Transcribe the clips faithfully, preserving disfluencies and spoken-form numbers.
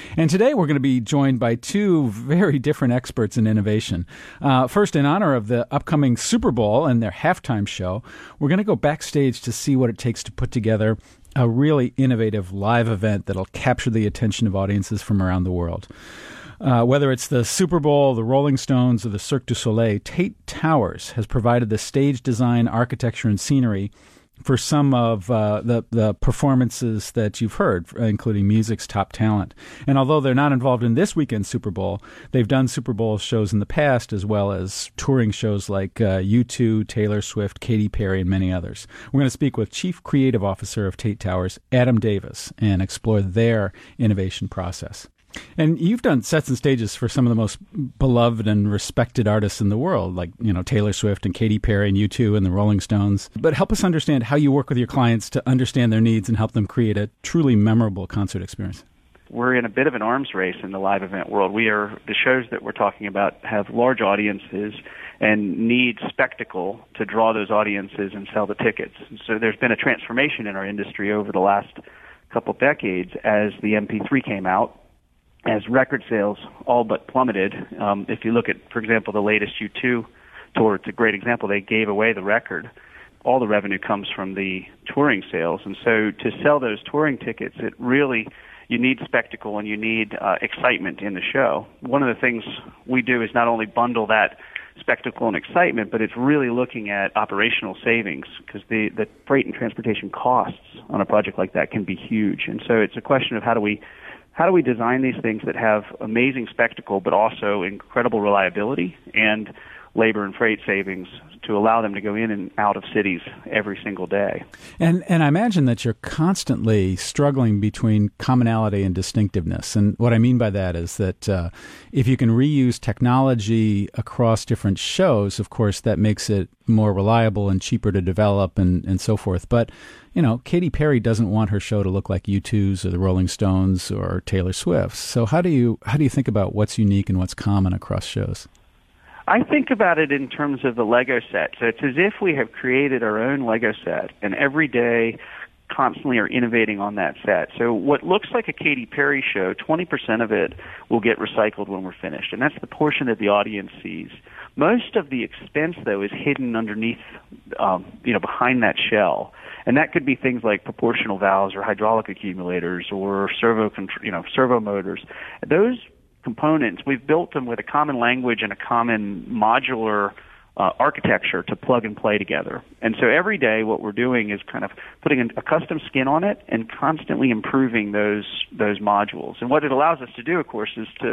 And today we're going to be joined by two very different experts in innovation. Uh, first, in honor of the upcoming Super Bowl and their halftime show, we're going to go backstage to see what it takes to put together a really innovative live event that'll capture the attention of audiences from around the world. Uh, whether it's the Super Bowl, the Rolling Stones, or the Cirque du Soleil, Tate Towers has provided the stage design, architecture, and scenery for some of uh, the, the performances that you've heard, including music's top talent. And although they're not involved in this weekend's Super Bowl, they've done Super Bowl shows in the past, as well as touring shows like uh, U two, Taylor Swift, Katy Perry, and many others. We're going to speak with Chief Creative Officer of Tate Towers, Adam Davis, and explore their innovation process. And you've done sets and stages for some of the most beloved and respected artists in the world, like, you know, Taylor Swift and Katy Perry and U two and the Rolling Stones. But help us understand how you work with your clients to understand their needs and help them create a truly memorable concert experience. We're in a bit of an arms race in the live event world. We are the shows that we're talking about have large audiences and need spectacle to draw those audiences and sell the tickets. So there's been a transformation in our industry over the last couple decades as the M P three came out, as record sales all but plummeted. Um, if you look at, for example, the latest U two tour, it's a great example. They gave away the record. All the revenue comes from the touring sales. And so to sell those touring tickets, it really, you need spectacle and you need uh, excitement in the show. One of the things we do is not only bundle that spectacle and excitement, but it's really looking at operational savings, because the, the freight and transportation costs on a project like that can be huge. And so it's a question of how do we How do we design these things that have amazing spectacle but also incredible reliability and labor and freight savings to allow them to go in and out of cities every single day? And and I imagine that you're constantly struggling between commonality and distinctiveness. And what I mean by that is that uh, if you can reuse technology across different shows, of course, that makes it more reliable and cheaper to develop and, and so forth. But you know, Katy Perry doesn't want her show to look like U two's or the Rolling Stones or Taylor Swift's. So how do you how do you think about what's unique and what's common across shows? I think about it in terms of the Lego set. So it's as if we have created our own Lego set, and every day constantly are innovating on that set. So what looks like a Katy Perry show, twenty percent of it will get recycled when we're finished, and that's the portion that the audience sees. Most of the expense, though, is hidden underneath, um, you know, behind that shell. And that could be things like proportional valves or hydraulic accumulators or servo, you know, servo motors. Those components, we've built them with a common language and a common modular uh, architecture to plug and play together. And so every day what we're doing is kind of putting a custom skin on it and constantly improving those those modules. And what it allows us to do, of course, is to,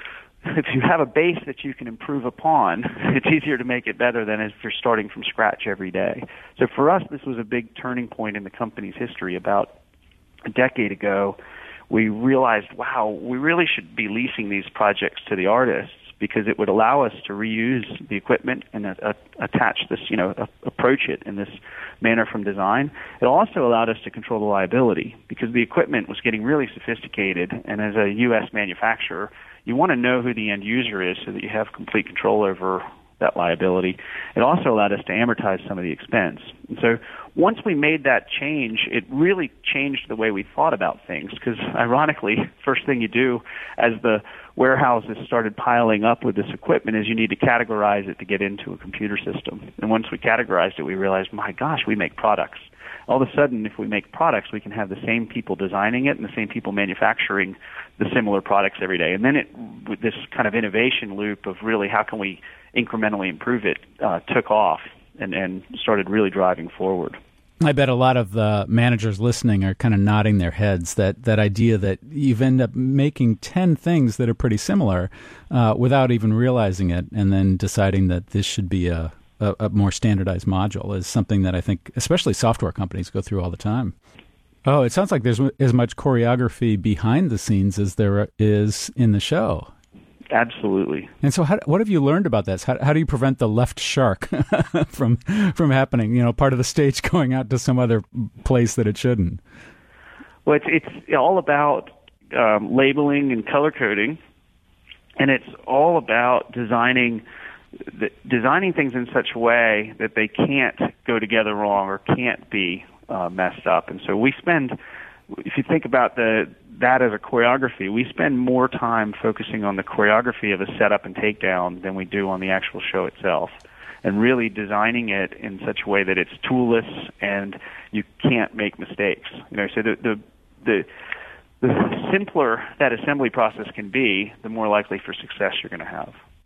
if you have a base that you can improve upon, it's easier to make it better than if you're starting from scratch every day. So for us, this was a big turning point in the company's history. About a decade ago, we realized, wow, we really should be leasing these projects to the artists, because it would allow us to reuse the equipment and uh, uh, attach this, you know, uh, approach it in this manner from design. It also allowed us to control the liability, because the equipment was getting really sophisticated, and as a U S manufacturer, you want to know who the end user is so that you have complete control over that liability. It also allowed us to amortize some of the expense. And so once we made that change, it really changed the way we thought about things, because ironically, first thing you do as the warehouses started piling up with this equipment is you need to categorize it to get into a computer system. And once we categorized it, we realized, my gosh, we make products. All of a sudden, if we make products, we can have the same people designing it and the same people manufacturing the similar products every day. And then it, with this kind of innovation loop of really how can we incrementally improve it, uh, took off and, and started really driving forward. I bet a lot of the managers listening are kind of nodding their heads, that, that idea that you've end up making ten things that are pretty similar uh, without even realizing it, and then deciding that this should be a, a, a more standardized module is something that I think especially software companies go through all the time. Oh, it sounds like there's as much choreography behind the scenes as there is in the show. Absolutely. And so how, what have you learned about this? How, how do you prevent the left shark from from happening, you know, part of the stage going out to some other place that it shouldn't? Well, it's, it's all about um, labeling and color coding, and it's all about designing the, designing things in such a way that they can't go together wrong or can't be uh, messed up. And so we spend, if you think about the that as a choreography, we spend more time focusing on the choreography of a setup and takedown than we do on the actual show itself, and really designing it in such a way that it's toolless and you can't make mistakes. You know, so the the the, the simpler that assembly process can be, the more likely for success you're going to have.